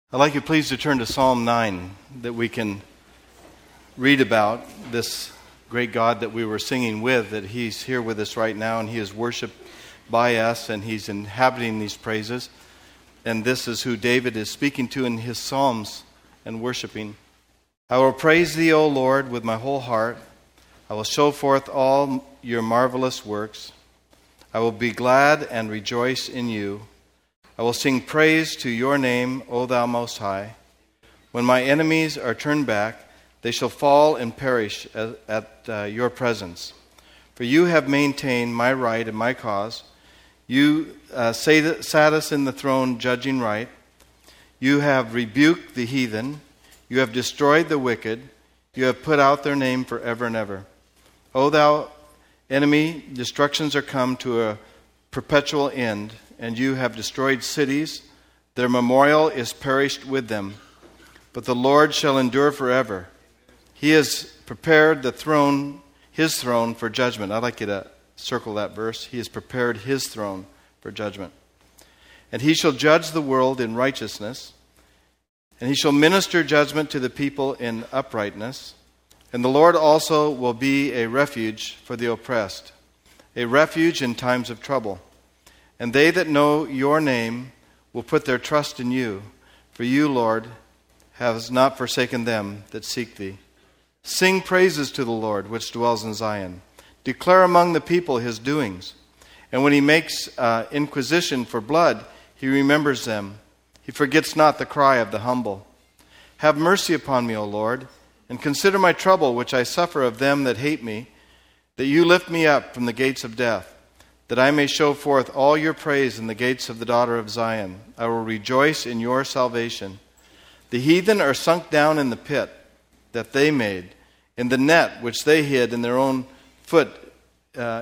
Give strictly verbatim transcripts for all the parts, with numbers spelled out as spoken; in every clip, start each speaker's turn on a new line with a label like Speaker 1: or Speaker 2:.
Speaker 1: I'd like you please to turn to Psalm nine, that we can read about this great God that we were singing with, that He's here with us right now, and He is worshiped by us, and He's inhabiting these praises. And this is who David is speaking to in his Psalms and worshiping. I will praise Thee, O Lord, with my whole heart. I will show forth all Your marvelous works. I will be glad and rejoice in You. I will sing praise to Your name, O Thou Most High. When my enemies are turned back, they shall fall and perish at, at uh, Your presence. For You have maintained my right and my cause. You uh, sat us in the throne judging right. You have rebuked the heathen. You have destroyed the wicked. You have put out their name forever and ever. O Thou enemy, destructions are come to a perpetual end, and You have destroyed cities. Their memorial is perished with them. But the Lord shall endure forever. He has prepared the throne, His throne, for judgment. I'd like you to circle that verse. He has prepared His throne for judgment. And He shall judge the world in righteousness. And He shall minister judgment to the people in uprightness. And the Lord also will be a refuge for the oppressed, a refuge in times of trouble. And they that know Your name will put their trust in You. For You, Lord, have not forsaken them that seek Thee. Sing praises to the Lord, which dwells in Zion. Declare among the people His doings. And when He makes uh, inquisition for blood, He remembers them. He forgets not the cry of the humble. Have mercy upon me, O Lord, and consider my trouble which I suffer of them that hate me, that You lift me up from the gates of death, that I may show forth all Your praise in the gates of the daughter of Zion. I will rejoice in Your salvation. The heathen are sunk down in the pit that they made, in the net which they hid in their own foot, uh,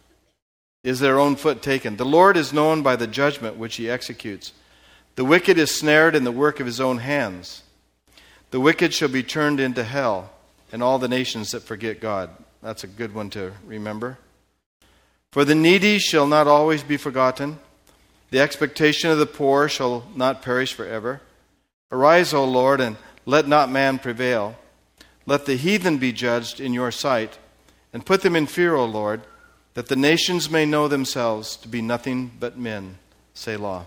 Speaker 1: is their own foot taken. The Lord is known by the judgment which He executes. The wicked is snared in the work of his own hands. The wicked shall be turned into hell, and all the nations that forget God. That's a good one to remember. For the needy shall not always be forgotten. The expectation of the poor shall not perish forever. Arise, O Lord, and let not man prevail. Let the heathen be judged in Your sight, and put them in fear, O Lord, that the nations may know themselves to be nothing but men. Selah.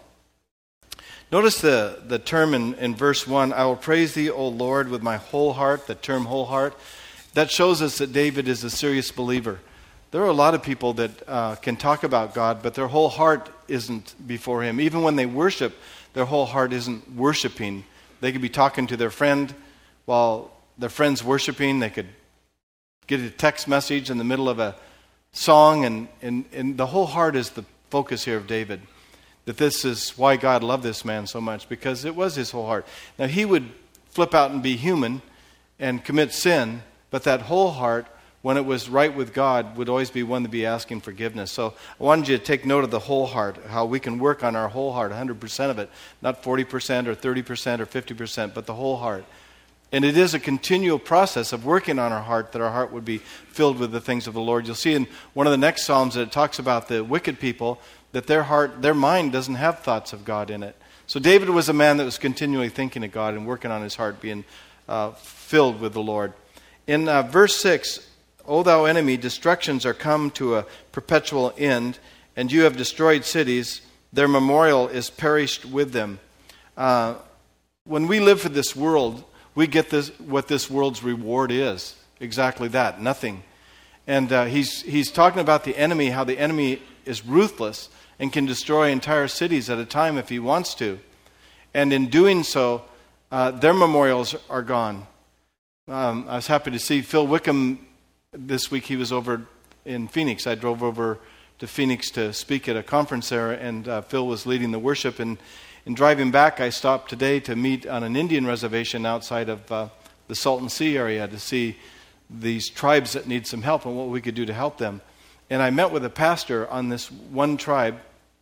Speaker 1: Notice the, the term in, in verse one, I will praise Thee, O Lord, with my whole heart, the term whole heart. That shows us that David is a serious believer. There are a lot of people that uh, can talk about God, but their whole heart isn't before Him. Even when they worship, their whole heart isn't worshiping. They could be talking to their friend while their friend's worshiping. They could get a text message in the middle of a song, and, and, and the whole heart is the focus here of David. That this is why God loved this man so much, because it was his whole heart. Now, he would flip out and be human and commit sin, but that whole heart, when it was right with God, would always be one to be asking forgiveness. So I wanted you to take note of the whole heart, how we can work on our whole heart, one hundred percent of it, not forty percent or thirty percent or fifty percent, but the whole heart. And it is a continual process of working on our heart, that our heart would be filled with the things of the Lord. You'll see in one of the next Psalms that it talks about the wicked people, that their heart, their mind doesn't have thoughts of God in it. So David was a man that was continually thinking of God and working on his heart, being uh, filled with the Lord. In uh, verse six, O Thou enemy, destructions are come to a perpetual end, and You have destroyed cities. Their memorial is perished with them. Uh, when we live for this world, we get this what this world's reward is. Exactly that, nothing. And uh, he's he's talking about the enemy, how the enemy is ruthless and can destroy entire cities at a time if he wants to. And in doing so, uh, their memorials are gone. Um, I was happy to see Phil Wickham this week. He was over in Phoenix. I drove over to Phoenix to speak at a conference there, and uh, Phil was leading the worship. And in driving back, I stopped today to meet on an Indian reservation outside of uh, the Salton Sea area to see these tribes that need some help and what we could do to help them. And I met with a pastor on this one tribe,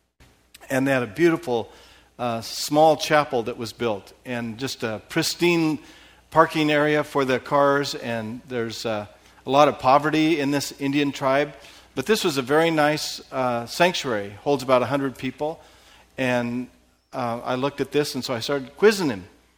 Speaker 1: and they had a beautiful uh, small chapel that was built, and just a pristine parking area for the cars, and there's uh, a lot of poverty in this Indian tribe. But this was a very nice uh, sanctuary, holds about one hundred people, and uh, I looked at this, and so I started quizzing him.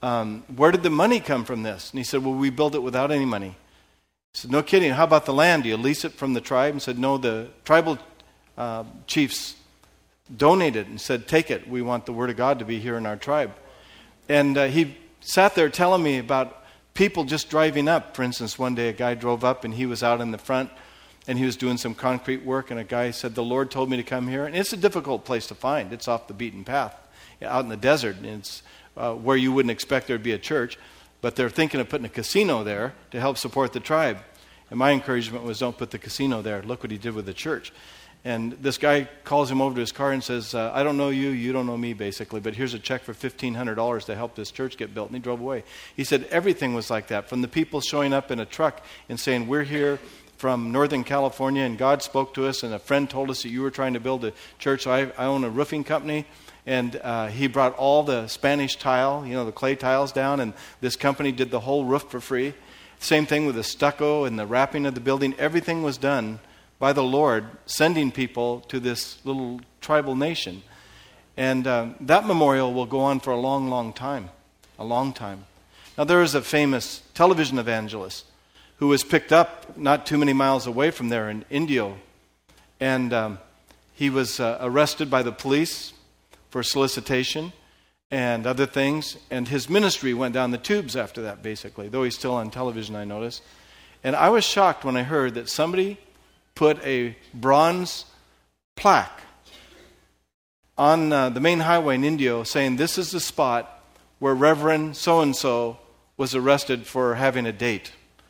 Speaker 1: um, where did the money come from this? And he said, well, we built it without any money. He said, no kidding. How about the land? Do you lease it from the tribe? And said, no, the tribal uh, chiefs donated and said, take it. We want the word of God to be here in our tribe. And uh, he sat there telling me about people just driving up. For instance, one day a guy drove up and he was out in the front and he was doing some concrete work, and a guy said, the Lord told me to come here. And it's a difficult place to find. It's off the beaten path, out in the desert. And it's uh, where you wouldn't expect there to be a church. But they're thinking of putting a casino there to help support the tribe. And my encouragement was, don't put the casino there. Look what he did with the church. And this guy calls him over to his car and says, uh, I don't know you, you don't know me, basically, but here's a check for fifteen hundred dollars to help this church get built. And he drove away. He said everything was like that, from the people showing up in a truck and saying, we're here from Northern California, and God spoke to us, and a friend told us that you were trying to build a church. So I, I own a roofing company, and uh, he brought all the Spanish tile, you know, the clay tiles down, and this company did the whole roof for free. Same thing with the stucco and the wrapping of the building. Everything was done by the Lord, sending people to this little tribal nation. And um, that memorial will go on for a long, long time. A long time. Now, there is a famous television evangelist who was picked up not too many miles away from there in Indio. And um, he was uh, arrested by the police for solicitation and other things. And his ministry went down the tubes after that, basically, though he's still on television, I noticed. And I was shocked when I heard that somebody put a bronze plaque on uh, the main highway in Indio saying, this is the spot where Reverend so-and-so was arrested for having a date.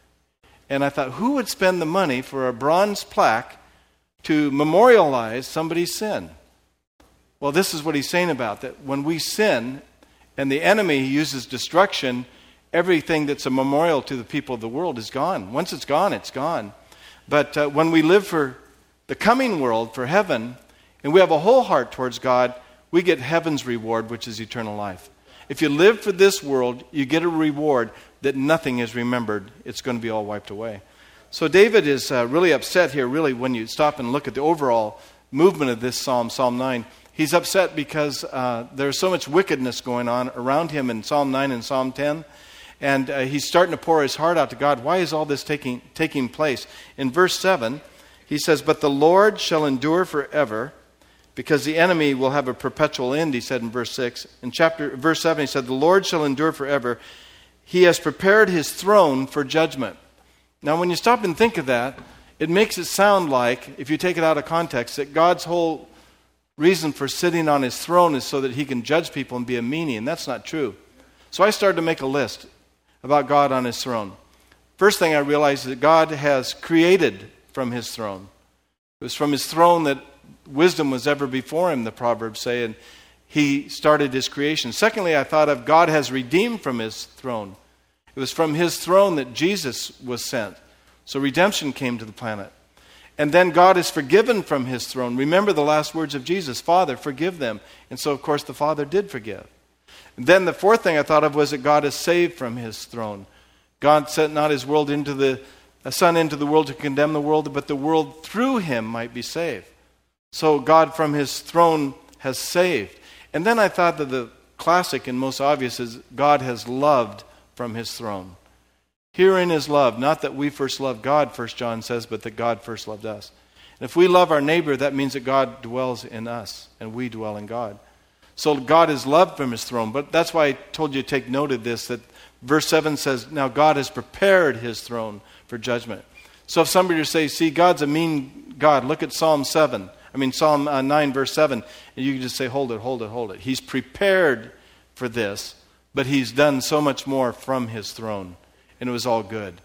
Speaker 1: And I thought, who would spend the money for a bronze plaque to memorialize somebody's sin? Well, this is what he's saying about that. When we sin and the enemy uses destruction, everything that's a memorial to the people of the world is gone. Once it's gone, it's gone. But uh, when we live for the coming world, for heaven, and we have a whole heart towards God, we get heaven's reward, which is eternal life. If you live for this world, you get a reward that nothing is remembered. It's going to be all wiped away. So David is uh, really upset here, really, when you stop and look at the overall movement of this psalm, Psalm nine. He's upset because uh, there's so much wickedness going on around him in Psalm nine and Psalm ten. And uh, he's starting to pour his heart out to God. Why is all this taking taking place? In verse seven, he says, but the Lord shall endure forever, because the enemy will have a perpetual end, he said in verse six. In chapter verse seven, he said, the Lord shall endure forever. He has prepared his throne for judgment. Now, when you stop and think of that, it makes it sound like, if you take it out of context, that God's whole reason for sitting on his throne is so that he can judge people and be a meanie, and that's not true. So I started to make a list about God on his throne. First thing I realized is that God has created from his throne. It was from his throne that wisdom was ever before him, the Proverbs say, and he started his creation. Secondly, I thought of God has redeemed from his throne. It was from his throne that Jesus was sent. So redemption came to the planet. And then God is forgiven from his throne. Remember the last words of Jesus, Father, forgive them. And so, of course, the Father did forgive. And then the fourth thing I thought of was that God is saved from his throne. God sent not his world into the a son into the world to condemn the world, but the world through him might be saved. So God from his throne has saved. And then I thought that the classic and most obvious is God has loved from his throne. Herein is love, not that we first loved God, First John says, but that God first loved us. And if we love our neighbor, that means that God dwells in us and we dwell in God. So God is loved from his throne. But that's why I told you to take note of this, that verse seven says, now God has prepared his throne for judgment. So if somebody were to say, see, God's a mean God, look at Psalm seven. I mean, Psalm uh, nine, verse seven. And you can just say, hold it, hold it, hold it. He's prepared for this, but he's done so much more from his throne. And it was all good.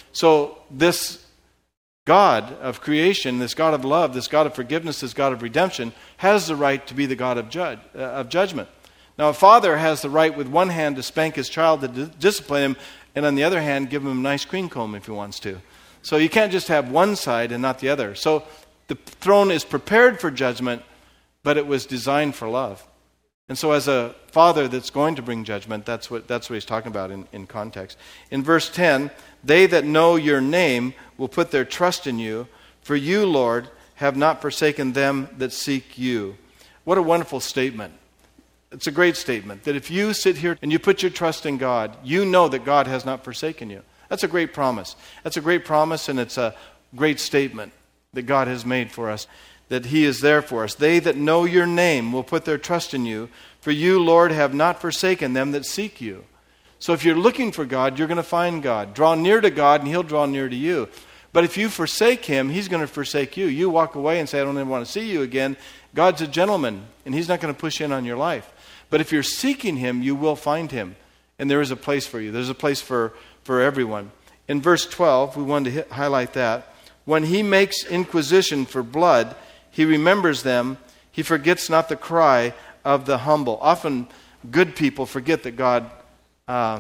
Speaker 1: So this God of creation, this God of love, this God of forgiveness, this God of redemption, has the right to be the God of, judge, uh, of judgment. Now, a father has the right with one hand to spank his child, to d- discipline him, and on the other hand, give him a nice cream comb if he wants to. So you can't just have one side and not the other. So the throne is prepared for judgment, but it was designed for love. And so as a father that's going to bring judgment, that's what that's what he's talking about in, in context. In verse ten, they that know your name will put their trust in you, for you, Lord, have not forsaken them that seek you. What a wonderful statement. It's a great statement that if you sit here and you put your trust in God, you know that God has not forsaken you. That's a great promise. That's a great promise, and it's a great statement that God has made for us, that He is there for us. They that know your name will put their trust in you, for you, Lord, have not forsaken them that seek you. So if you're looking for God, you're going to find God. Draw near to God, and He'll draw near to you. But if you forsake Him, He's going to forsake you. You walk away and say, I don't even want to see you again. God's a gentleman, and He's not going to push in on your life. But if you're seeking Him, you will find Him. And there is a place for you. There's a place for, for everyone. In verse twelve, we wanted to hit, highlight that. When He makes inquisition for blood, He remembers them. He forgets not the cry of the humble. Often good people forget that God uh,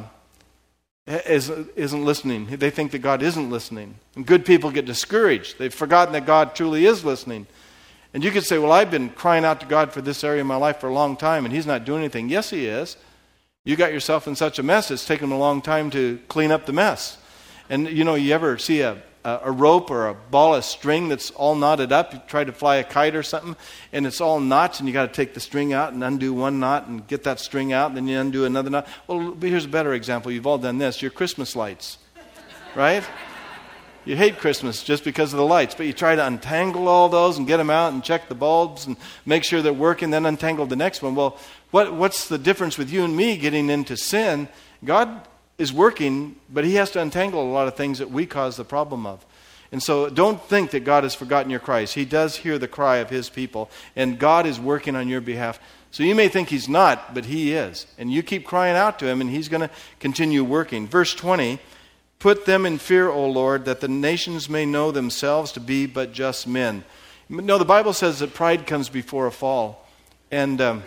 Speaker 1: is, isn't listening. They think that God isn't listening. And good people get discouraged. They've forgotten that God truly is listening. And you could say, well, I've been crying out to God for this area of my life for a long time, and He's not doing anything. Yes, He is. You got yourself in such a mess, it's taken a long time to clean up the mess. And, you know, you ever see a, a rope or a ball of string that's all knotted up? You try to fly a kite or something, and it's all knots, and you got to take the string out and undo one knot and get that string out, and then you undo another knot. Well, here's a better example. You've all done this. Your Christmas lights, right? You hate Christmas just because of the lights, but you try to untangle all those and get them out and check the bulbs and make sure they're working, then untangle the next one. Well, what, what's the difference with you and me getting into sin? God is working, but He has to untangle a lot of things that we cause the problem of. And so don't think that God has forgotten your cries. He does hear the cry of His people, and God is working on your behalf. So you may think He's not, but He is. And you keep crying out to Him, and He's going to continue working. Verse twenty, put them in fear, O Lord, that the nations may know themselves to be but just men. No, the Bible says that pride comes before a fall. And um,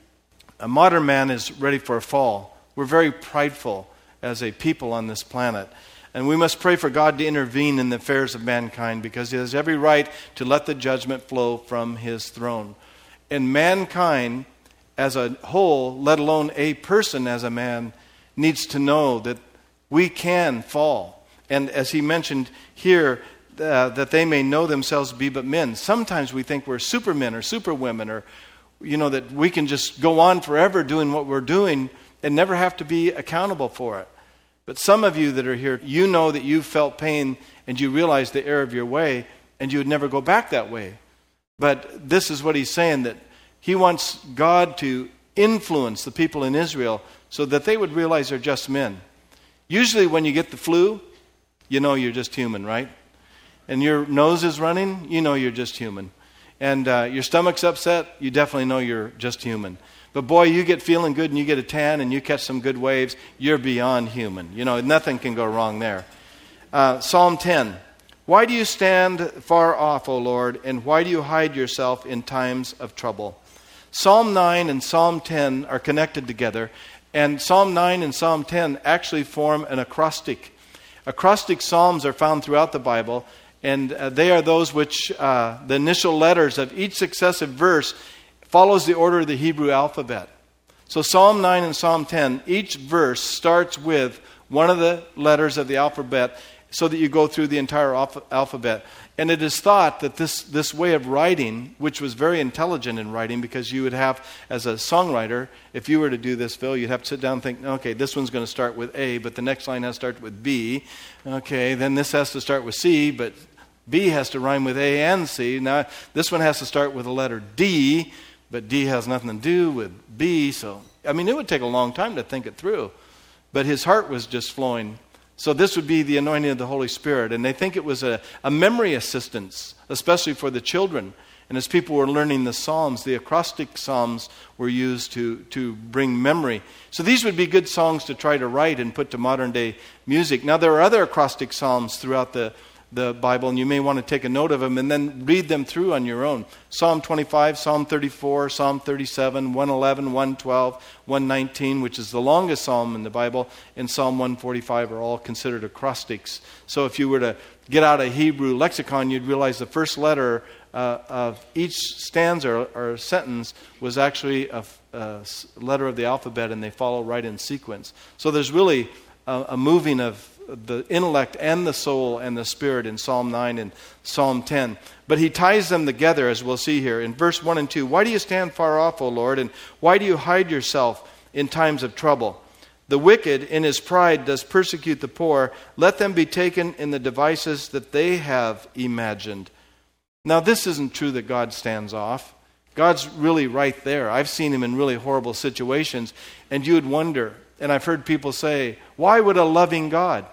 Speaker 1: a modern man is ready for a fall. We're very prideful as a people on this planet. And we must pray for God to intervene in the affairs of mankind, because He has every right to let the judgment flow from His throne. And mankind as a whole, let alone a person as a man, needs to know that we can fall. And as he mentioned here, uh, that they may know themselves to be but men. Sometimes we think we're supermen or superwomen, or, you know, that we can just go on forever doing what we're doing and never have to be accountable for it. But some of you that are here, you know that you felt pain and you realize the error of your way, and you would never go back that way. But this is what he's saying, that he wants God to influence the people in Israel so that they would realize they're just men. Usually when you get the flu, you know you're just human, right? And your nose is running, you know you're just human. And uh, your stomach's upset, you definitely know you're just human. But boy, you get feeling good and you get a tan and you catch some good waves, you're beyond human. You know, nothing can go wrong there. Uh, Psalm ten. Why do you stand far off, O Lord, and why do you hide yourself in times of trouble? Psalm nine and Psalm ten are connected together. And Psalm nine and Psalm ten actually form an acrostic. Acrostic psalms are found throughout the Bible, and uh, they are those which uh, the initial letters of each successive verse follows the order of the Hebrew alphabet. So Psalm nine and Psalm ten, each verse starts with one of the letters of the alphabet so that you go through the entire alph- alphabet. And it is thought that this, this way of writing, which was very intelligent in writing, because you would have, as a songwriter, if you were to do this, Phil, you'd have to sit down and think, okay, this one's going to start with A, but the next line has to start with B. Okay, then this has to start with C, but B has to rhyme with A and C. Now, this one has to start with the letter D, but D has nothing to do with B. So, I mean, it would take a long time to think it through. But his heart was just flowing. So this would be the anointing of the Holy Spirit. And they think it was a, a memory assistance, especially for the children. And as people were learning the Psalms, the acrostic Psalms were used to, to bring memory. So these would be good songs to try to write and put to modern day music. Now there are other acrostic Psalms throughout the, the Bible, and you may want to take a note of them and then read them through on your own. Psalm twenty-five, Psalm thirty-four, Psalm thirty-seven, one eleven, one twelve, one nineteen, which is the longest psalm in the Bible, and Psalm one forty-five are all considered acrostics. So if you were to get out a Hebrew lexicon, you'd realize the first letter uh, of each stanza or, or sentence was actually a, a letter of the alphabet, and they follow right in sequence. So there's really a, a moving of the intellect and the soul and the spirit in Psalm nine and Psalm ten. But he ties them together, as we'll see here. In verse one and two, why do you stand far off, O Lord, and why do you hide yourself in times of trouble? The wicked in his pride does persecute the poor. Let them be taken in the devices that they have imagined. Now, this isn't true that God stands off. God's really right there. I've seen him in really horrible situations, and you would wonder, and I've heard people say, why would a loving God?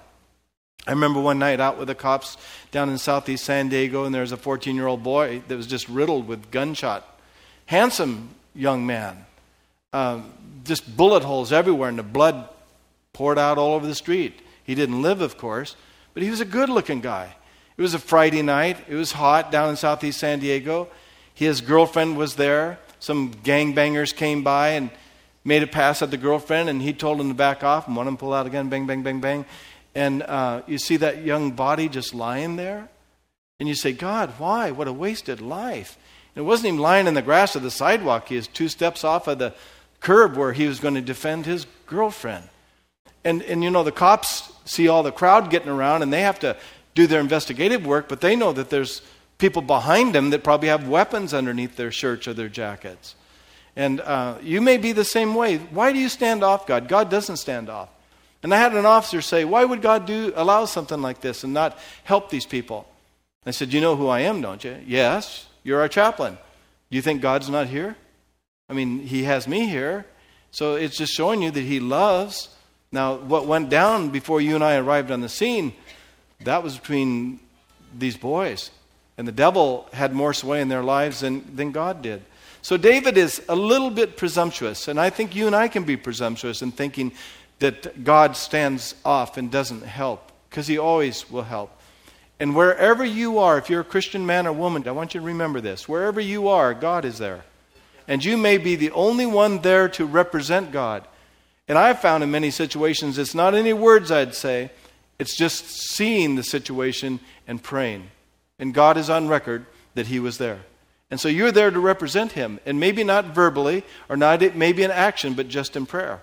Speaker 1: I remember one night out with the cops down in southeast San Diego, and there was a fourteen-year-old boy that was just riddled with gunshot. Handsome young man. Um, just bullet holes everywhere, and the blood poured out all over the street. He didn't live, of course, but he was a good-looking guy. It was a Friday night. It was hot down in southeast San Diego. His girlfriend was there. Some gangbangers came by and made a pass at the girlfriend, and he told them to back off, and one of them pulled out again, bang, bang, bang, bang. And uh, you see that young body just lying there, and you say, God, why? What a wasted life. And it wasn't even lying in the grass of the sidewalk. He was two steps off of the curb where he was going to defend his girlfriend. And, and you know, the cops see all the crowd getting around, and they have to do their investigative work, but they know that there's people behind them that probably have weapons underneath their shirts or their jackets. And uh, you may be the same way. Why do you stand off God? God doesn't stand off. And I had an officer say, why would God do allow something like this and not help these people? I said, you know who I am, don't you? Yes, you're our chaplain. You think God's not here? I mean, he has me here. So it's just showing you that he loves. Now, what went down before you and I arrived on the scene, that was between these boys. And the devil had more sway in their lives than, than God did. So David is a little bit presumptuous. And I think you and I can be presumptuous in thinking that God stands off and doesn't help. Because he always will help. And wherever you are, if you're a Christian man or woman, I want you to remember this. Wherever you are, God is there. And you may be the only one there to represent God. And I've found in many situations, it's not any words I'd say. It's just seeing the situation and praying. And God is on record that he was there. And so you're there to represent him. And maybe not verbally or not maybe in action, but just in prayer.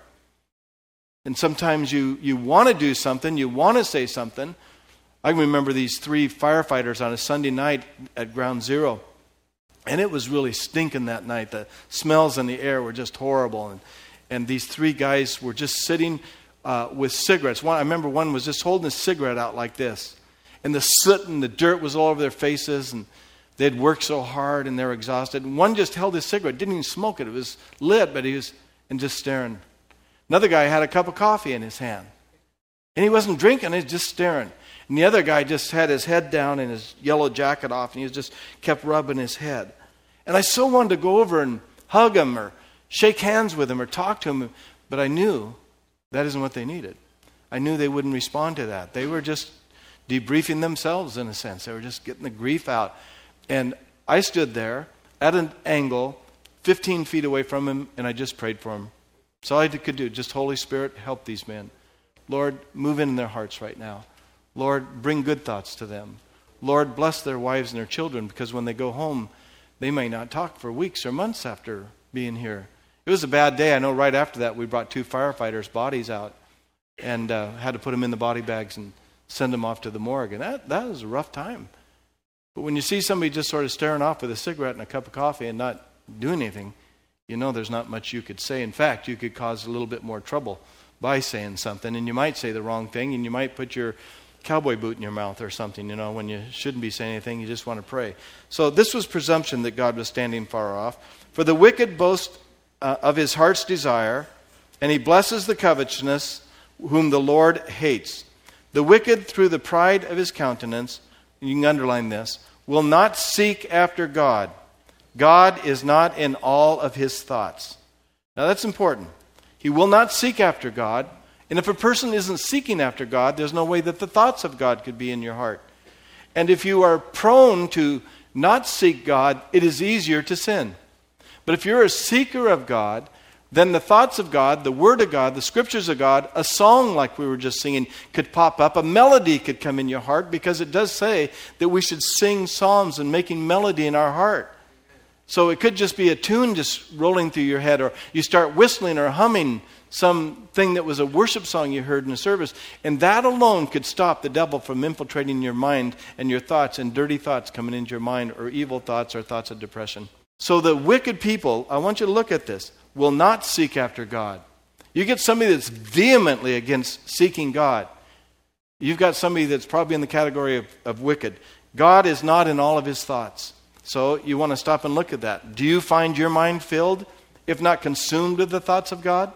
Speaker 1: And sometimes you, you want to do something, you want to say something. I can remember these three firefighters on a Sunday night at Ground Zero. And it was really stinking that night. The smells in the air were just horrible. And, and these three guys were just sitting uh, with cigarettes. One, I remember one was just holding a cigarette out like this. And the soot and the dirt was all over their faces. And they'd worked so hard and they were exhausted. And one just held his cigarette, didn't even smoke it. It was lit, but he was and just staring. Another guy had a cup of coffee in his hand. And he wasn't drinking, he was just staring. And the other guy just had his head down and his yellow jacket off, and he just kept rubbing his head. And I so wanted to go over and hug him or shake hands with him or talk to him, but I knew that isn't what they needed. I knew they wouldn't respond to that. They were just debriefing themselves in a sense. They were just getting the grief out. And I stood there at an angle, fifteen feet away from him, and I just prayed for him. That's all I could do. Just, Holy Spirit, help these men. Lord, move in their hearts right now. Lord, bring good thoughts to them. Lord, bless their wives and their children, because when they go home, they may not talk for weeks or months after being here. It was a bad day. I know right after that we brought two firefighters' bodies out and uh, had to put them in the body bags and send them off to the morgue. And that, that was a rough time. But when you see somebody just sort of staring off with a cigarette and a cup of coffee and not doing anything, you know there's not much you could say. In fact, you could cause a little bit more trouble by saying something, and you might say the wrong thing, and you might put your cowboy boot in your mouth or something, you know, when you shouldn't be saying anything, you just want to pray. So this was presumption that God was standing far off. For the wicked boast uh, of his heart's desire, and he blesses the covetousness whom the Lord hates. The wicked, through the pride of his countenance, you can underline this, will not seek after God. God is not in all of his thoughts. Now that's important. He will not seek after God. And if a person isn't seeking after God, there's no way that the thoughts of God could be in your heart. And if you are prone to not seek God, it is easier to sin. But if you're a seeker of God, then the thoughts of God, the Word of God, the Scriptures of God, a song like we were just singing could pop up. A melody could come in your heart, because it does say that we should sing psalms and making melody in our heart. So it could just be a tune just rolling through your head, or you start whistling or humming something that was a worship song you heard in a service. And that alone could stop the devil from infiltrating your mind and your thoughts and dirty thoughts coming into your mind, or evil thoughts or thoughts of depression. So the wicked people, I want you to look at this, will not seek after God. You get somebody that's vehemently against seeking God. You've got somebody that's probably in the category of, of wicked. God is not in all of his thoughts. So you want to stop and look at that. Do you find your mind filled, if not consumed with the thoughts of God?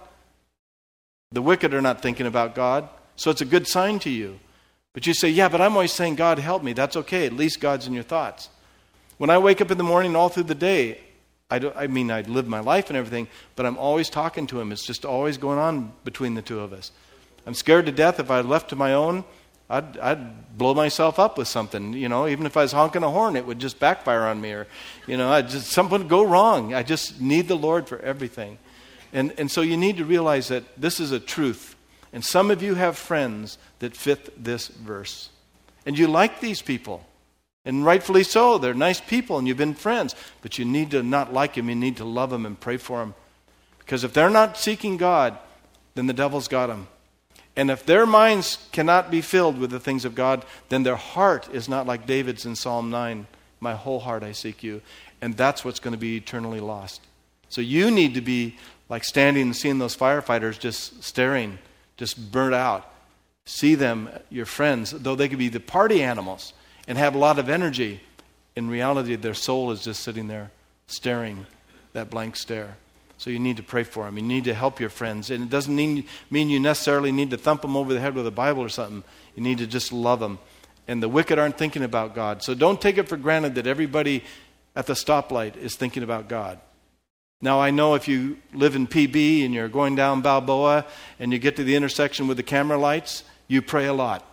Speaker 1: The wicked are not thinking about God, so it's a good sign to you. But you say, yeah, but I'm always saying, God, help me. That's okay. At least God's in your thoughts. When I wake up in the morning all through the day, I, don't, I mean, I live my life and everything, but I'm always talking to him. It's just always going on between the two of us. I'm scared to death. If I left to my own, I'd, I'd blow myself up with something. You know, even if I was honking a horn, it would just backfire on me, or, you know, I just something would go wrong. I just need the Lord for everything. And, and so you need to realize that this is a truth. And some of you have friends that fit this verse. And you like these people. And rightfully so. They're nice people and you've been friends. But you need to not like them. You need to love them and pray for them. Because if they're not seeking God, then the devil's got them. And if their minds cannot be filled with the things of God, then their heart is not like David's in Psalm nine. My whole heart I seek you. And that's what's going to be eternally lost. So you need to be like standing and seeing those firefighters just staring, just burnt out. See them, your friends, though they could be the party animals and have a lot of energy. In reality, their soul is just sitting there staring, that blank stare. So you need to pray for them. You need to help your friends. And it doesn't mean, mean you necessarily need to thump them over the head with a Bible or something. You need to just love them. And the wicked aren't thinking about God. So don't take it for granted that everybody at the stoplight is thinking about God. Now, I know if you live in P B and you're going down Balboa and you get to the intersection with the camera lights, you pray a lot.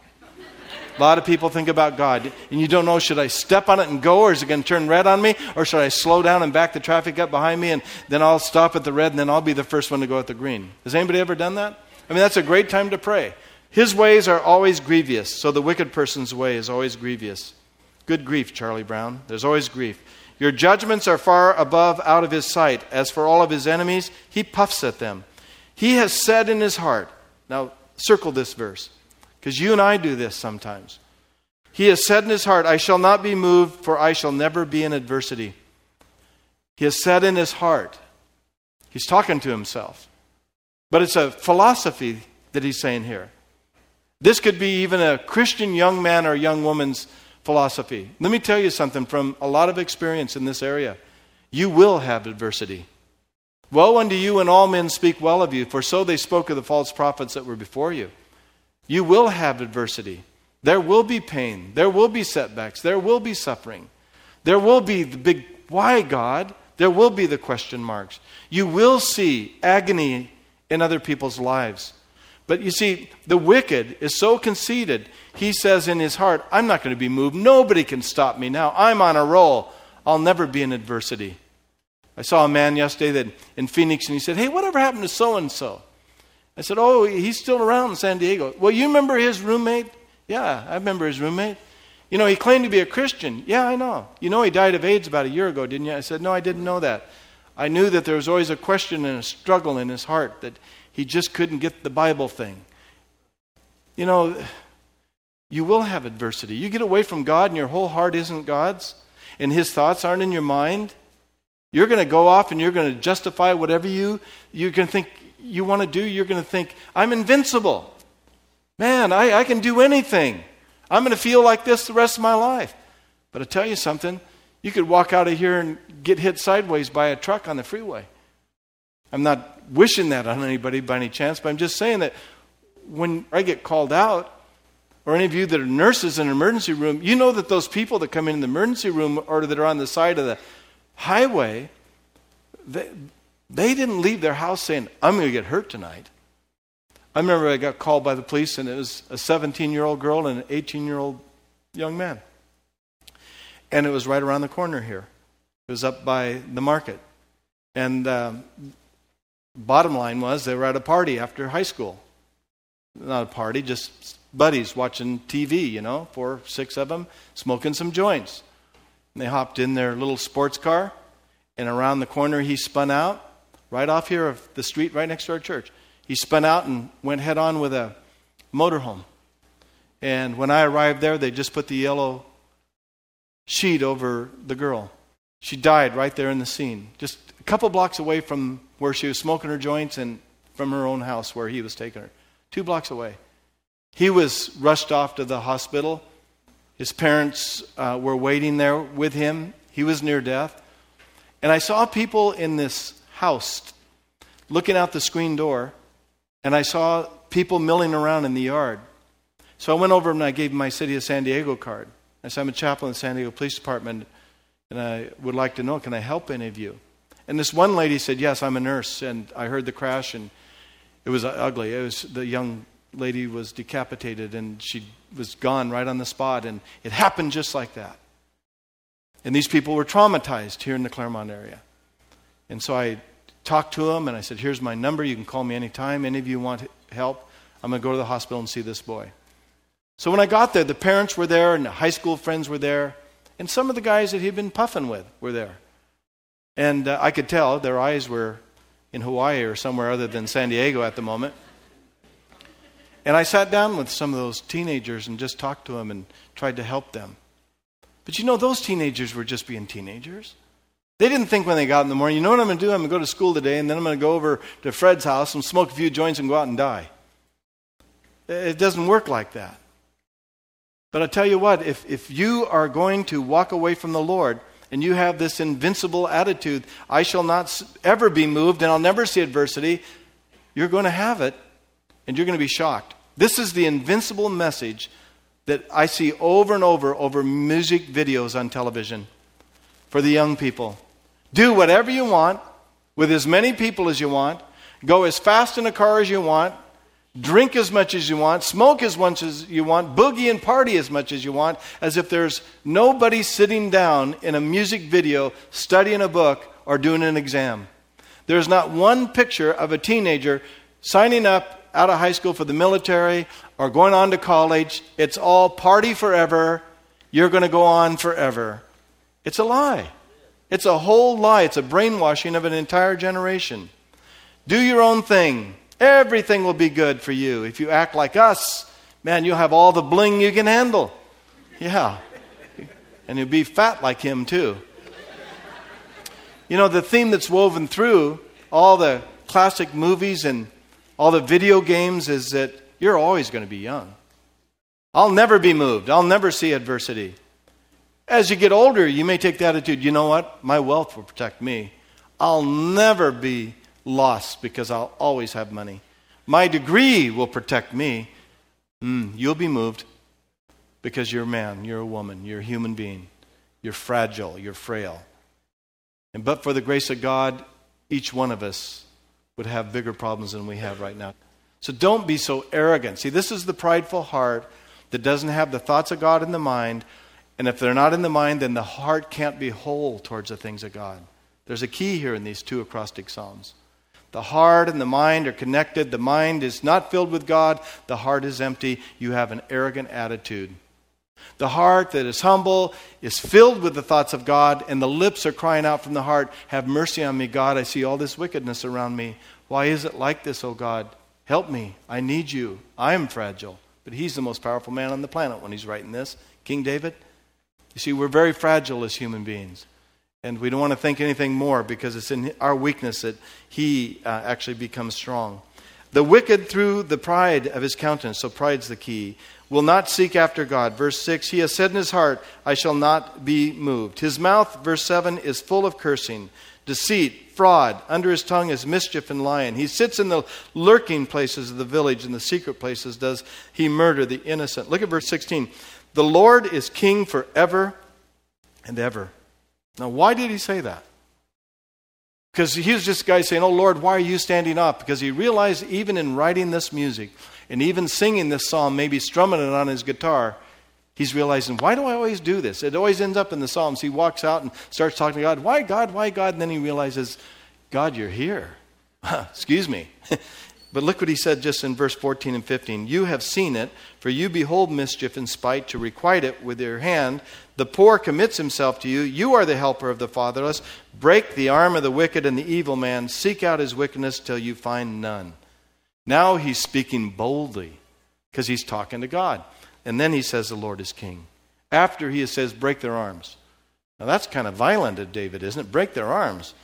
Speaker 1: A lot of people think about God, and you don't know, should I step on it and go, or is it going to turn red on me, or should I slow down and back the traffic up behind me, and then I'll stop at the red, and then I'll be the first one to go at the green. Has anybody ever done that? I mean, that's a great time to pray. His ways are always grievous, so the wicked person's way is always grievous. Good grief, Charlie Brown. There's always grief. Your judgments are far above out of his sight. As for all of his enemies, he puffs at them. He has said in his heart, now circle this verse, because you and I do this sometimes. He has said in his heart, I shall not be moved, for I shall never be in adversity. He has said in his heart. He's talking to himself. But it's a philosophy that he's saying here. This could be even a Christian young man or young woman's philosophy. Let me tell you something from a lot of experience in this area. You will have adversity. Woe unto you when all men speak well of you, for so they spoke of the false prophets that were before you. You will have adversity. There will be pain. There will be setbacks. There will be suffering. There will be the big, why God? There will be the question marks. You will see agony in other people's lives. But you see, the wicked is so conceited, he says in his heart, I'm not going to be moved. Nobody can stop me now. I'm on a roll. I'll never be in adversity. I saw a man yesterday that in Phoenix, and he said, hey, whatever happened to so-and-so? I said, oh, he's still around in San Diego. Well, you remember his roommate? Yeah, I remember his roommate. You know, he claimed to be a Christian. Yeah, I know. You know he died of AIDS about a year ago, didn't you? I said, no, I didn't know that. I knew that there was always a question and a struggle in his heart, that he just couldn't get the Bible thing. You know, you will have adversity. You get away from God and your whole heart isn't God's, and his thoughts aren't in your mind. You're going to go off and you're going to justify whatever you, you're going to think you want to do. You're going to think, I'm invincible. Man, I, I can do anything. I'm going to feel like this the rest of my life. But I tell you something, you could walk out of here and get hit sideways by a truck on the freeway. I'm not wishing that on anybody by any chance, but I'm just saying that when I get called out, or any of you that are nurses in an emergency room, you know that those people that come in the emergency room or that are on the side of the highway, they, they didn't leave their house saying, I'm going to get hurt tonight. I remember I got called by the police, and it was a seventeen-year-old girl and an eighteen-year-old young man. And it was right around the corner here. It was up by the market. And um, bottom line was they were at a party after high school. Not a party, just buddies watching T V, you know, four, six of them, smoking some joints. And they hopped in their little sports car, and around the corner he spun out, right off here of the street right next to our church. He spun out and went head on with a motorhome. And when I arrived there, they just put the yellow sheet over the girl. She died right there in the scene, just a couple blocks away from where she was smoking her joints and from her own house where he was taking her. Two blocks away. He was rushed off to the hospital. His parents uh, were waiting there with him. He was near death. And I saw people in this house looking out the screen door, and I saw people milling around in the yard. So I went over and I gave him my City of San Diego card. I said, I'm a chaplain in the San Diego Police Department, and I would like to know, can I help any of you? And this one lady said, yes, I'm a nurse, and I heard the crash, and it was ugly. It was the young lady was decapitated, and she was gone right on the spot, and it happened just like that. And these people were traumatized here in the Claremont area. And so I talked to them, and I said, here's my number. You can call me anytime. Any of you want help, I'm going to go to the hospital and see this boy. So when I got there, the parents were there, and the high school friends were there, and some of the guys that he'd been puffing with were there. And uh, I could tell their eyes were in Hawaii or somewhere other than San Diego at the moment. And I sat down with some of those teenagers and just talked to them and tried to help them. But you know, those teenagers were just being teenagers. They didn't think when they got in the morning, you know what I'm going to do? I'm going to go to school today, and then I'm going to go over to Fred's house and smoke a few joints and go out and die. It doesn't work like that. But I tell you what, if, if you are going to walk away from the Lord and you have this invincible attitude, I shall not ever be moved and I'll never see adversity, you're going to have it and you're going to be shocked. This is the invincible message that I see over and over over music videos on television for the young people. Do whatever you want with as many people as you want. Go as fast in a car as you want. Drink as much as you want, smoke as much as you want, boogie and party as much as you want, as if there's nobody sitting down in a music video studying a book or doing an exam. There's not one picture of a teenager signing up out of high school for the military or going on to college. It's all party forever. You're going to go on forever. It's a lie. It's a whole lie. It's a brainwashing of an entire generation. Do your own thing. Everything will be good for you. If you act like us, man, you'll have all the bling you can handle. Yeah. And you'll be fat like him too. You know, the theme that's woven through all the classic movies and all the video games is that you're always going to be young. I'll never be moved. I'll never see adversity. As you get older, you may take the attitude, you know what? My wealth will protect me. I'll never be lost because I'll always have money. My degree will protect me. Mm, you'll be moved because you're a man, you're a woman, you're a human being. You're fragile, you're frail. And but for the grace of God, each one of us would have bigger problems than we have right now. So don't be so arrogant. See, this is the prideful heart that doesn't have the thoughts of God in the mind. And if they're not in the mind, then the heart can't be whole towards the things of God. There's a key here in these two acrostic psalms. The heart and the mind are connected. The mind is not filled with God. The heart is empty. You have an arrogant attitude. The heart that is humble is filled with the thoughts of God, and the lips are crying out from the heart, have mercy on me, God. I see all this wickedness around me. Why is it like this, oh God? Help me. I need you. I am fragile. But he's the most powerful man on the planet when he's writing this. King David. You see, we're very fragile as human beings. And we don't want to think anything more because it's in our weakness that he uh, actually becomes strong. The wicked through the pride of his countenance, so pride's the key, will not seek after God. Verse six, he has said in his heart, I shall not be moved. His mouth, verse seven, is full of cursing, deceit, fraud. Under his tongue is mischief and lying. He sits in the lurking places of the village, in the secret places does he murder the innocent. Look at verse sixteen. The Lord is king forever and ever. Now, why did he say that? Because he was just a guy saying, oh, Lord, why are you standing up? Because he realized even in writing this music and even singing this psalm, maybe strumming it on his guitar, he's realizing, why do I always do this? It always ends up in the Psalms. He walks out and starts talking to God. Why, God? Why, God? And then he realizes, God, you're here. Excuse me. But look what he said just in verse fourteen and fifteen. You have seen it, for you behold mischief and spite to requite it with your hand. The poor commits himself to you. You are the helper of the fatherless. Break the arm of the wicked and the evil man. Seek out his wickedness till you find none. Now he's speaking boldly because he's talking to God. And then he says the Lord is king. After he says, break their arms. Now that's kind of violent of David, isn't it? Break their arms.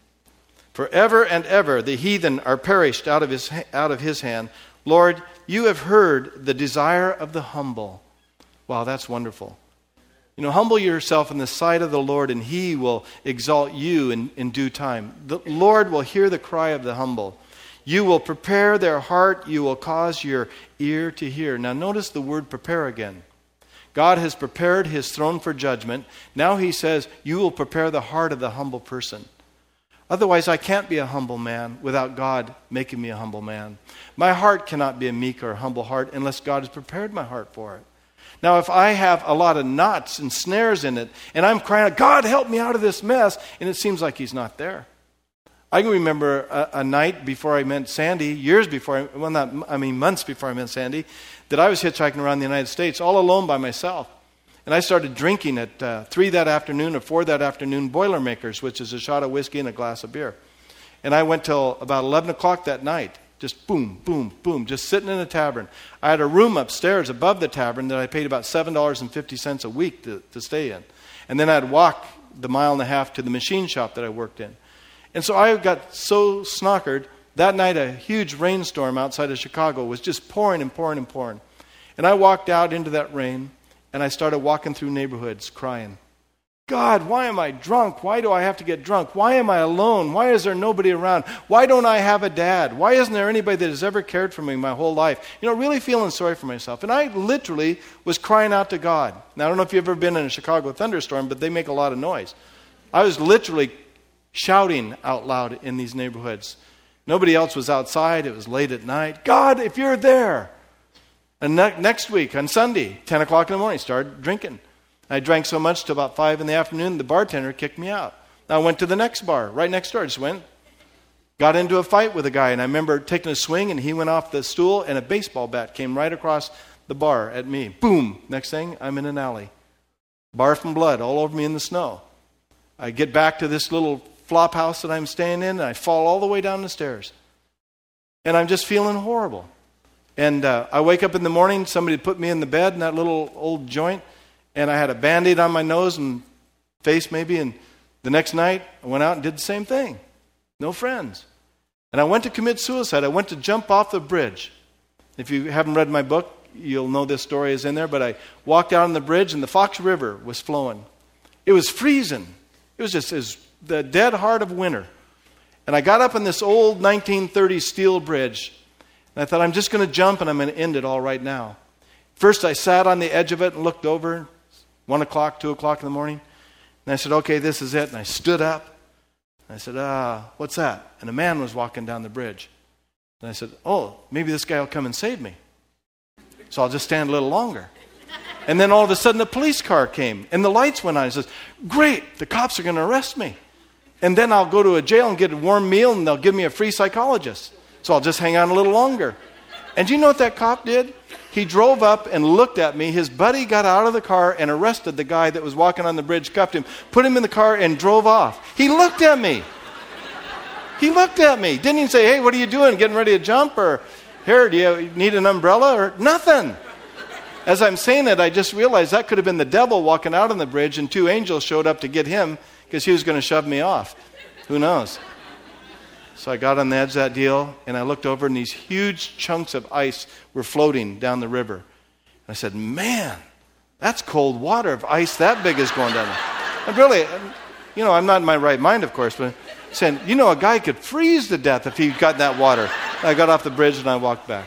Speaker 1: Forever and ever the heathen are perished out of his out of his hand. Lord, you have heard the desire of the humble. Wow, that's wonderful. You know, humble yourself in the sight of the Lord, and he will exalt you in, in due time. The Lord will hear the cry of the humble. You will prepare their heart. You will cause your ear to hear. Now notice the word prepare again. God has prepared his throne for judgment. Now he says, you will prepare the heart of the humble person. Otherwise, I can't be a humble man without God making me a humble man. My heart cannot be a meek or a humble heart unless God has prepared my heart for it. Now, if I have a lot of knots and snares in it, and I'm crying out, God, help me out of this mess, and it seems like he's not there. I can remember a, a night before I met Sandy, years before, I, well, not, I mean months before I met Sandy, that I was hitchhiking around the United States all alone by myself. And I started drinking at uh, three that afternoon or four that afternoon, Boilermakers, which is a shot of whiskey and a glass of beer. And I went till about eleven o'clock that night, just boom, boom, boom, just sitting in a tavern. I had a room upstairs above the tavern that I paid about seven dollars and fifty cents a week to, to stay in. And then I'd walk the mile and a half to the machine shop that I worked in. And so I got so snockered, that night a huge rainstorm outside of Chicago was just pouring and pouring and pouring. And I walked out into that rain, and I started walking through neighborhoods crying, God, why am I drunk? Why do I have to get drunk? Why am I alone? Why is there nobody around? Why don't I have a dad? Why isn't there anybody that has ever cared for me my whole life? You know, really feeling sorry for myself. And I literally was crying out to God. Now, I don't know if you've ever been in a Chicago thunderstorm, but they make a lot of noise. I was literally shouting out loud in these neighborhoods. Nobody else was outside. It was late at night. God, if you're there. And ne- next week, on Sunday, ten o'clock in the morning, started drinking. I drank so much till about five in the afternoon, the bartender kicked me out. I went to the next bar, right next door. I just went, got into a fight with a guy, and I remember taking a swing, and he went off the stool, and a baseball bat came right across the bar at me. Boom! Next thing, I'm in an alley. Barfing blood all over me in the snow. I get back to this little flop house that I'm staying in, and I fall all the way down the stairs. And I'm just feeling horrible. And uh, I wake up in the morning, somebody put me in the bed in that little old joint, and I had a Band-Aid on my nose and face maybe, and the next night I went out and did the same thing. No friends. And I went to commit suicide. I went to jump off the bridge. If you haven't read my book, you'll know this story is in there, but I walked out on the bridge and the Fox River was flowing. It was freezing. It was just as the dead heart of winter. And I got up on this old nineteen thirties steel bridge, and I thought, I'm just going to jump and I'm going to end it all right now. First, I sat on the edge of it and looked over, one o'clock, two o'clock in the morning, and I said, okay, this is it. And I stood up, and I said, ah, what's that? And a man was walking down the bridge. And I said, oh, maybe this guy will come and save me. So I'll just stand a little longer. And then all of a sudden a police car came, and the lights went on. He says, great, the cops are going to arrest me. And then I'll go to a jail and get a warm meal, and they'll give me a free psychologist. So I'll just hang on a little longer. And do you know what that cop did? He drove up and looked at me. His buddy got out of the car and arrested the guy that was walking on the bridge, cuffed him, put him in the car, and drove off. He looked at me. He looked at me. Didn't even say, hey, what are you doing? Getting ready to jump? Or, here, do you need an umbrella? Or nothing. As I'm saying it, I just realized that could have been the devil walking out on the bridge, and two angels showed up to get him because he was going to shove me off. Who knows? So I got on the edge of that deal, and I looked over, and these huge chunks of ice were floating down the river. And I said, man, that's cold water if ice that big is going down there. And really, you know, I'm not in my right mind, of course, but saying, you know, a guy could freeze to death if he got in that water. I got off the bridge, and I walked back.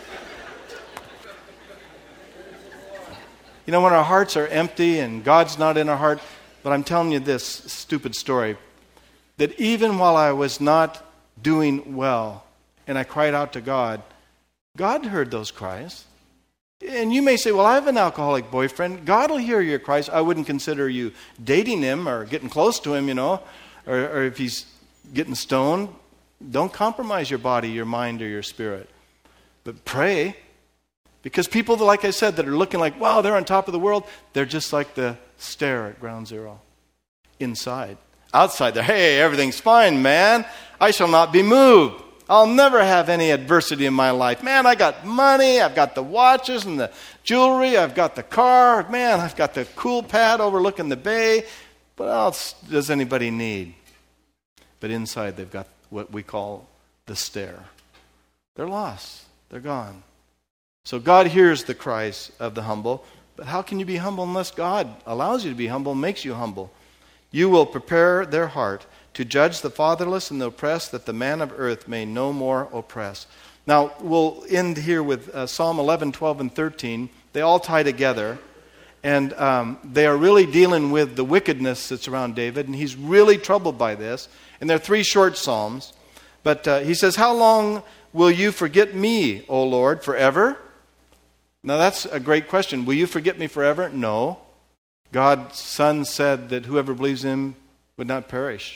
Speaker 1: You know, when our hearts are empty and God's not in our heart, but I'm telling you this stupid story, that even while I was not doing well and I cried out to God, God heard those cries. And you may say, well, I have an alcoholic boyfriend. God will hear your cries. I wouldn't consider you dating him or getting close to him, you know, or, or if he's getting stoned. Don't compromise your body, your mind, or your spirit. But pray. Because people, like I said, that are looking like, wow, they're on top of the world, they're just like the stair at ground zero. Inside. Outside, they're, hey, everything's fine, man. I shall not be moved. I'll never have any adversity in my life. Man, I got money. I've got the watches and the jewelry. I've got the car. Man, I've got the cool pad overlooking the bay. What else does anybody need? But inside they've got what we call the stare. They're lost. They're gone. So God hears the cries of the humble. But how can you be humble unless God allows you to be humble and makes you humble? You will prepare their heart to judge the fatherless and the oppressed, that the man of earth may no more oppress. Now, we'll end here with uh, Psalm eleven, twelve, and thirteen. They all tie together. And um, they are really dealing with the wickedness that's around David. And he's really troubled by this. And they're three short psalms. But uh, he says, how long will you forget me, O Lord, forever? Now that's a great question. Will you forget me forever? No. God's Son said that whoever believes in him would not perish.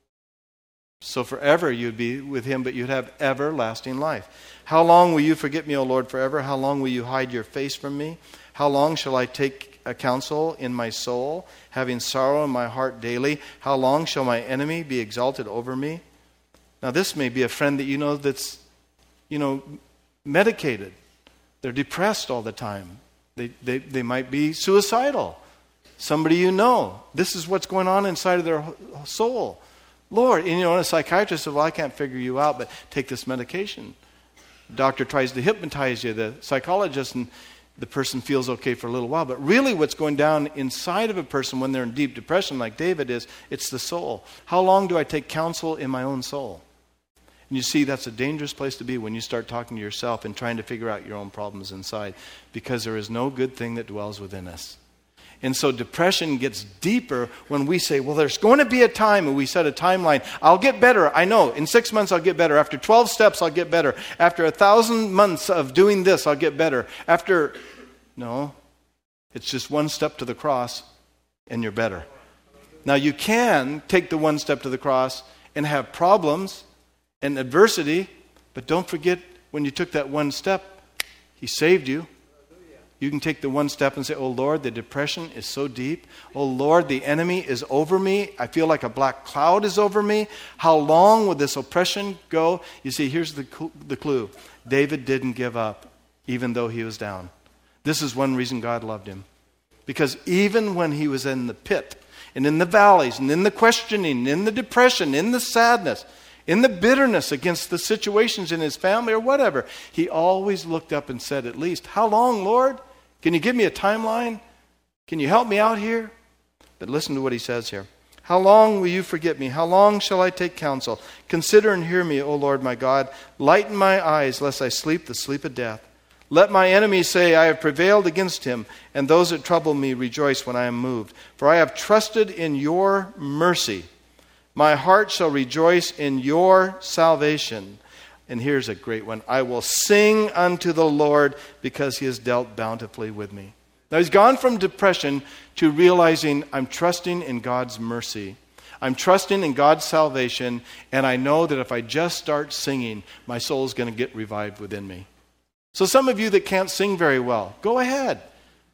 Speaker 1: So forever you'd be with him, but you'd have everlasting life. How long will you forget me, O Lord, forever? How long will you hide your face from me? How long shall I take a counsel in my soul, having sorrow in my heart daily? How long shall my enemy be exalted over me? Now this may be a friend that you know that's, you know, medicated. They're depressed all the time. They, they, they might be suicidal. Somebody you know. This is what's going on inside of their soul. Lord, and you know, a psychiatrist said, well, I can't figure you out, but take this medication. The doctor tries to hypnotize you, the psychologist, and the person feels okay for a little while. But really what's going down inside of a person when they're in deep depression like David is, it's the soul. How long do I take counsel in my own soul? And you see, that's a dangerous place to be when you start talking to yourself and trying to figure out your own problems inside, because there is no good thing that dwells within us. And so depression gets deeper when we say, well, there's going to be a time, and we set a timeline. I'll get better. I know. In six months, I'll get better. After twelve steps, I'll get better. After a thousand months of doing this, I'll get better. After, no, it's just one step to the cross, and you're better. Now, you can take the one step to the cross and have problems and adversity, but don't forget when you took that one step, he saved you. You can take the one step and say, oh Lord, the depression is so deep. Oh Lord, the enemy is over me. I feel like a black cloud is over me. How long will this oppression go? You see, here's the the clue. David didn't give up, even though he was down. This is one reason God loved him. Because even when he was in the pit, and in the valleys, and in the questioning, in the depression, in the sadness, in the bitterness against the situations in his family or whatever, he always looked up and said, at least, how long, Lord? Can you give me a timeline? Can you help me out here? But listen to what he says here. How long will you forget me? How long shall I take counsel? Consider and hear me, O Lord my God. Lighten my eyes, lest I sleep the sleep of death. Let my enemies say, I have prevailed against him, and those that trouble me rejoice when I am moved. For I have trusted in your mercy. My heart shall rejoice in your salvation. And here's a great one. I will sing unto the Lord because he has dealt bountifully with me. Now he's gone from depression to realizing I'm trusting in God's mercy. I'm trusting in God's salvation, and I know that if I just start singing, my soul is going to get revived within me. So some of you that can't sing very well, go ahead.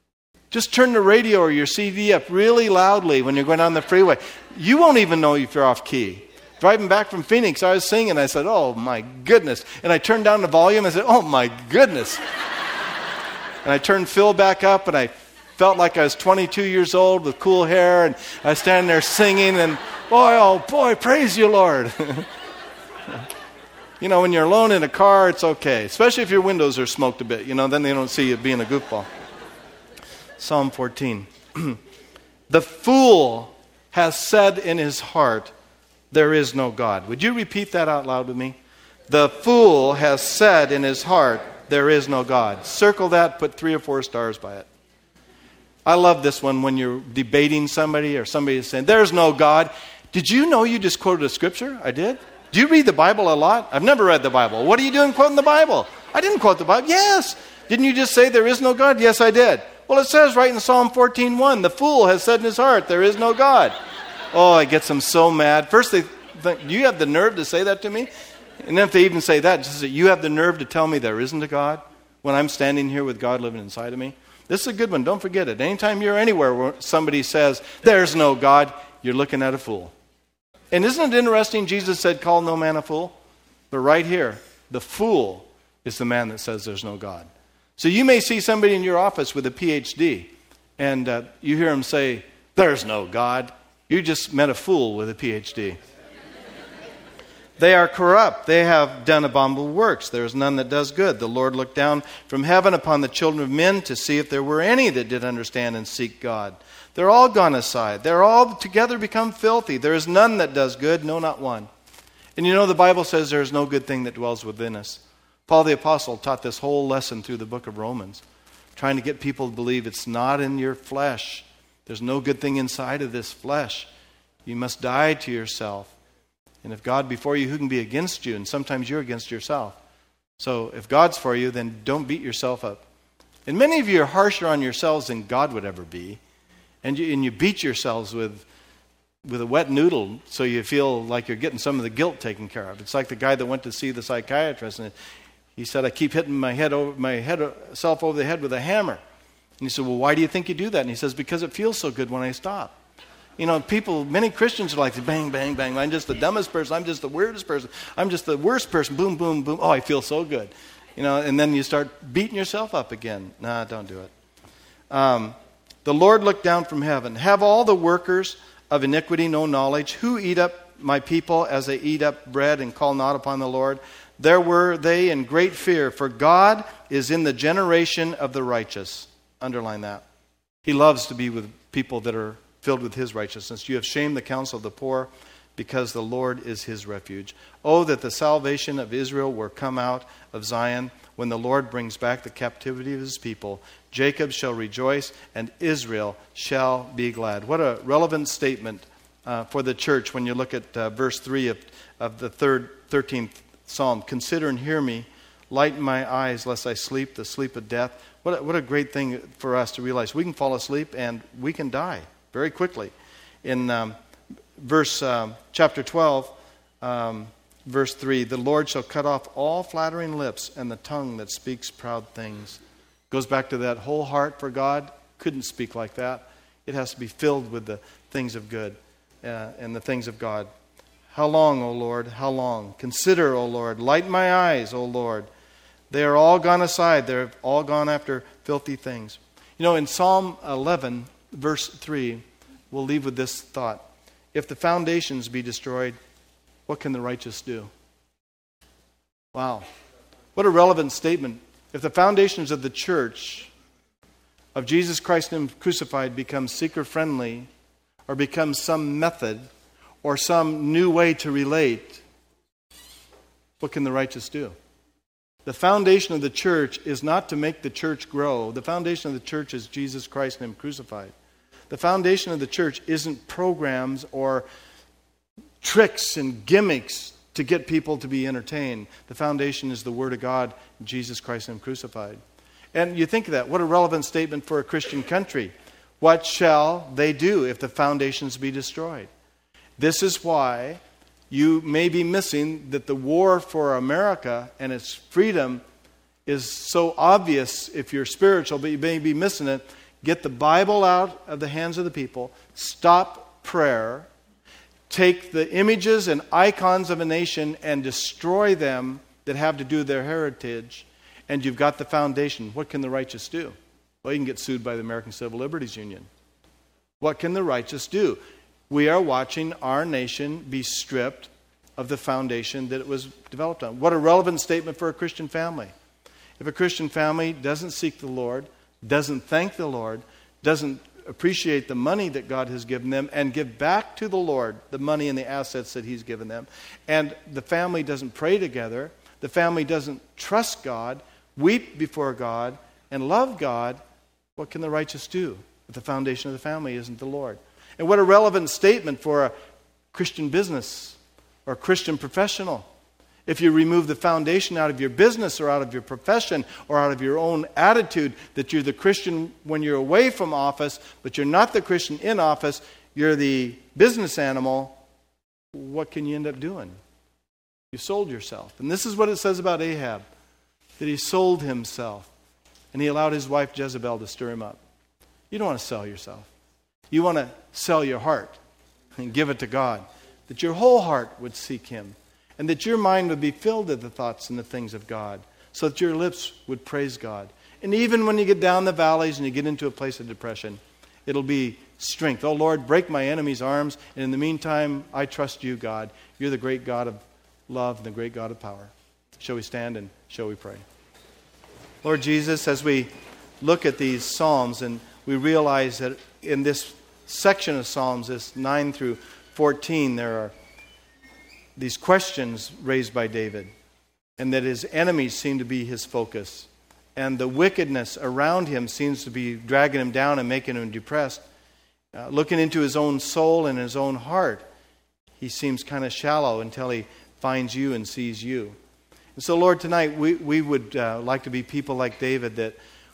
Speaker 1: Just turn the radio or your C D up really loudly when you're going down the freeway. You won't even know if you're off key. Driving back from Phoenix, I was singing. I said, oh, my goodness. And I turned down the volume. I said, oh, my goodness. And I turned Phil back up, and I felt like I was twenty-two years old with cool hair. And I was standing there singing, and boy, oh, boy, praise you, Lord. You know, when you're alone in a car, it's okay. Especially if your windows are smoked a bit. You know, then they don't see you being a goofball. Psalm fourteen. The fool has said in his heart, there is no God. Would you repeat that out loud with me? The fool has said in his heart, there is no God. Circle that, put three or four stars by it. I love this one when you're debating somebody or somebody is saying, there's no God. Did you know you just quoted a scripture? I did. Do you read the Bible a lot? I've never read the Bible. What are you doing quoting the Bible? I didn't quote the Bible. Yes. Didn't you just say there is no God? Yes, I did. Well, it says right in Psalm fourteen one, the fool has said in his heart, there is no God. Oh, it gets them so mad. First, they think, do you have the nerve to say that to me? And then if they even say that, just say, you have the nerve to tell me there isn't a God when I'm standing here with God living inside of me? This is a good one. Don't forget it. Anytime you're anywhere where somebody says, there's no God, you're looking at a fool. And isn't it interesting? Jesus said, call no man a fool. But right here, the fool is the man that says there's no God. So you may see somebody in your office with a P H D, and uh, you hear him say, there's no God. You just met a fool with a P H D. They are corrupt. They have done abominable works. There is none that does good. The Lord looked down from heaven upon the children of men to see if there were any that did understand and seek God. They're all gone aside. They're all together become filthy. There is none that does good, no, not one. And you know the Bible says there is no good thing that dwells within us. Paul the Apostle taught this whole lesson through the book of Romans, trying to get people to believe it's not in your flesh. There's no good thing inside of this flesh. You must die to yourself. And if God be for you, who can be against you? And sometimes you're against yourself. So if God's for you, then don't beat yourself up. And many of you are harsher on yourselves than God would ever be. And you, and you beat yourselves with, with a wet noodle so you feel like you're getting some of the guilt taken care of. It's like the guy that went to see the psychiatrist, and he said, I keep hitting my head over my head self over the head with a hammer. And he said, well, why do you think you do that? And he says, because it feels so good when I stop. You know, people, many Christians are like, bang, bang, bang. I'm just the dumbest person. I'm just the weirdest person. I'm just the worst person. Boom, boom, boom. Oh, I feel so good. You know, and then you start beating yourself up again. Nah, don't do it. Um, the Lord looked down from heaven. Have all the workers of iniquity no knowledge? Who eat up my people as they eat up bread and call not upon the Lord? There were they in great fear, for God is in the generation of the righteous. Underline that. He loves to be with people that are filled with his righteousness. You have shamed the counsel of the poor, because the Lord is his refuge. Oh, that the salvation of Israel were come out of Zion, when the Lord brings back the captivity of his people. Jacob shall rejoice, and Israel shall be glad. What a relevant statement uh, for the church when you look at uh, verse three of, of the third, thirteenth Psalm. Consider and hear me. Lighten my eyes, lest I sleep the sleep of death. What a, what a great thing for us to realize. We can fall asleep and we can die very quickly. In um, verse um, chapter twelve, um, verse three, the Lord shall cut off all flattering lips and the tongue that speaks proud things. Goes back to that whole heart for God. Couldn't speak like that. It has to be filled with the things of good uh, and the things of God. How long, O Lord? How long? Consider, O Lord. Lighten my eyes, O Lord. They are all gone aside. They're all gone after filthy things. You know, in Psalm eleven, verse three, we'll leave with this thought. If the foundations be destroyed, what can the righteous do? Wow. What a relevant statement. If the foundations of the church of Jesus Christ and Him crucified become seeker-friendly, or become some method or some new way to relate, what can the righteous do? The foundation of the church is not to make the church grow. The foundation of the church is Jesus Christ and Him crucified. The foundation of the church isn't programs or tricks and gimmicks to get people to be entertained. The foundation is the Word of God, Jesus Christ and Him crucified. And you think of that. What a relevant statement for a Christian country. What shall they do if the foundations be destroyed? This is why you may be missing that the war for America and its freedom is so obvious if you're spiritual, but you may be missing it. Get the Bible out of the hands of the people. Stop prayer. Take the images and icons of a nation and destroy them that have to do with their heritage. And you've got the foundation. What can the righteous do? Well, you can get sued by the American Civil Liberties Union. What can the righteous do? We are watching our nation be stripped of the foundation that it was developed on. What a relevant statement for a Christian family. If a Christian family doesn't seek the Lord, doesn't thank the Lord, doesn't appreciate the money that God has given them, and give back to the Lord the money and the assets that He's given them, and the family doesn't pray together, the family doesn't trust God, weep before God, and love God, what can the righteous do if the foundation of the family isn't the Lord? And what a relevant statement for a Christian business or a Christian professional. If you remove the foundation out of your business or out of your profession or out of your own attitude that you're the Christian when you're away from office, but you're not the Christian in office, you're the business animal, what can you end up doing? You sold yourself. And this is what it says about Ahab, that he sold himself and he allowed his wife Jezebel to stir him up. You don't want to sell yourself. You want to sell your heart and give it to God, that your whole heart would seek Him. and that your mind would be filled with the thoughts and the things of God, so that your lips would praise God. And even when you get down the valleys and you get into a place of depression, it'll be strength. Oh Lord, break my enemy's arms, and in the meantime, I trust you, God. You're the great God of love and the great God of power. Shall we stand and shall we pray? Lord Jesus, as we look at these Psalms and we realize that in this section of Psalms, this nine through fourteen, there are these questions raised by David, and that his enemies seem to be his focus, and the wickedness around him seems to be dragging him down and making him depressed. Uh, looking into his own soul and his own heart, he seems kind of shallow until he finds you and sees you. And so, Lord, tonight we, we would uh, like to be people like David, that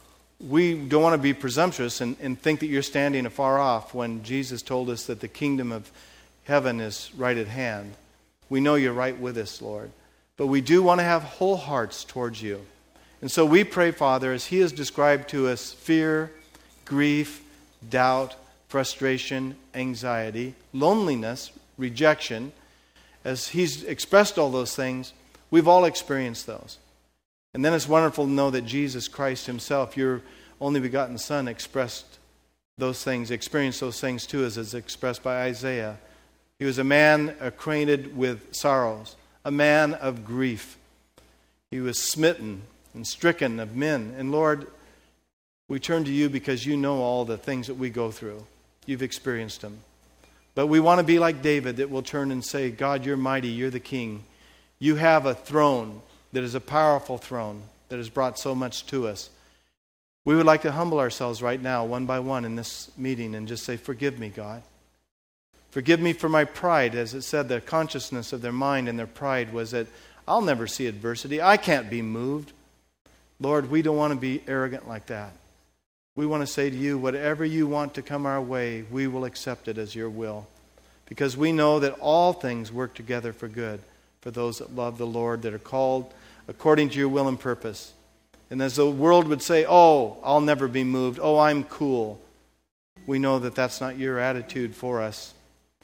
Speaker 1: we don't want to be presumptuous and, and think that you're standing afar off when Jesus told us that the kingdom of heaven is right at hand. We know you're right with us, Lord. But we do want to have whole hearts towards you. And so we pray, Father, as he has described to us fear, grief, doubt, frustration, anxiety, loneliness, rejection, as he's expressed all those things, we've all experienced those. And then it's wonderful to know that Jesus Christ himself, your only begotten Son, expressed those things, experienced those things too, as is expressed by Isaiah. He was a man acquainted with sorrows, a man of grief. He was smitten and stricken of men. And Lord, we turn to you because you know all the things that we go through. You've experienced them. But we want to be like David, that will turn and say, God, you're mighty, you're the king. You have a throne that is a powerful throne that has brought so much to us. We would like to humble ourselves right now, one by one in this meeting, and just say, forgive me, God. Forgive me for my pride. As it said, the consciousness of their mind and their pride was that I'll never see adversity. I can't be moved. Lord, we don't want to be arrogant like that. We want to say to you, whatever you want to come our way, we will accept it as your will. Because we know that all things work together for good for those that love the Lord, that are called according to your will and purpose. And as the world would say, oh, I'll never be moved. Oh, I'm cool. We know that that's not your attitude for us.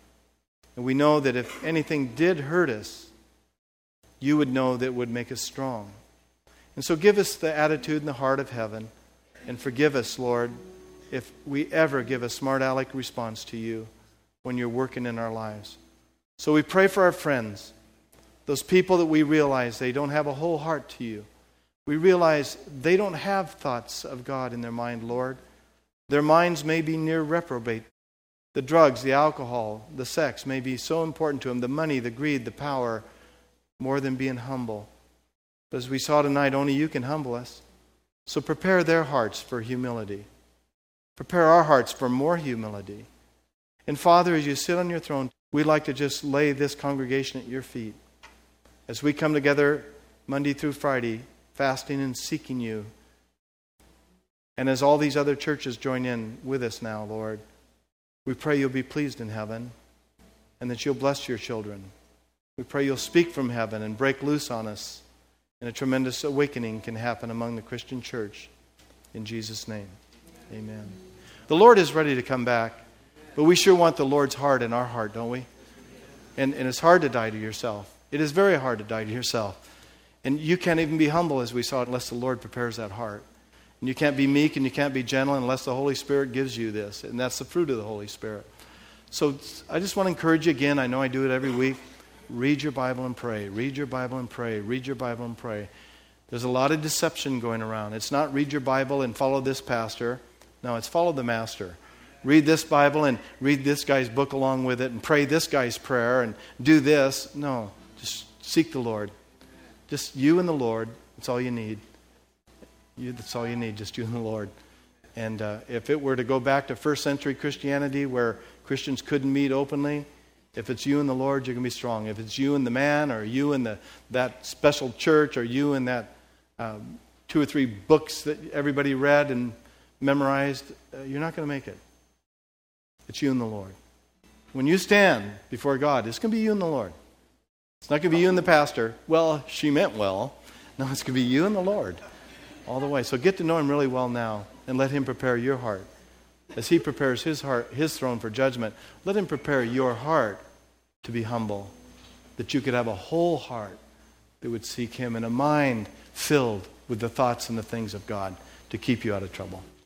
Speaker 1: And we know that if anything did hurt us, you would know that it would make us strong. And so give us the attitude and the heart of heaven. And forgive us, Lord, if we ever give a smart aleck response to you when you're working in our lives. So we pray for our friends, those people that we realize they don't have a whole heart to you. We realize they don't have thoughts of God in their mind, Lord. Their minds may be near reprobate. The drugs, the alcohol, the sex may be so important to them, the money, the greed, the power, more than being humble. But as we saw tonight, only you can humble us. So prepare their hearts for humility. Prepare our hearts for more humility. And Father, as you sit on your throne, we'd like to just lay this congregation at your feet. As we come together Monday through Friday, fasting and seeking you. And as all these other churches join in with us now, Lord, we pray you'll be pleased in heaven and that you'll bless your children. We pray you'll speak from heaven and break loose on us, and a tremendous awakening can happen among the Christian church. In Jesus' name, amen. The Lord is ready to come back, but we sure want the Lord's heart in our heart, don't we? And, and it's hard to die to yourself. It is very hard to die to yourself. And you can't even be humble, as we saw, unless the Lord prepares that heart. And you can't be meek and you can't be gentle unless the Holy Spirit gives you this. And that's the fruit of the Holy Spirit. So I just want to encourage you again. I know I do it every week. Read your Bible and pray. Read your Bible and pray. Read your Bible and pray. There's a lot of deception going around. It's not read your Bible and follow this pastor. No, it's follow the master. Read this Bible and read this guy's book along with it and pray this guy's prayer and do this. No, just seek the Lord. Just you and the Lord. That's all you need. You, that's all you need, just you and the Lord. And uh, if it were to go back to first century Christianity where Christians couldn't meet openly, if it's you and the Lord, you're going to be strong. If it's you and the man, or you and the, that special church, or you and that um, two or three books that everybody read and memorized, uh, you're not going to make it. It's you and the Lord. When you stand before God, it's going to be you and the Lord. It's not going to be you and the pastor. Well, she meant well. No, it's going to be you and the Lord all the way. So get to know him really well now and let him prepare your heart. As he prepares his heart, his throne for judgment, let him prepare your heart to be humble. that you could have a whole heart that would seek him and a mind filled with the thoughts and the things of God to keep you out of trouble.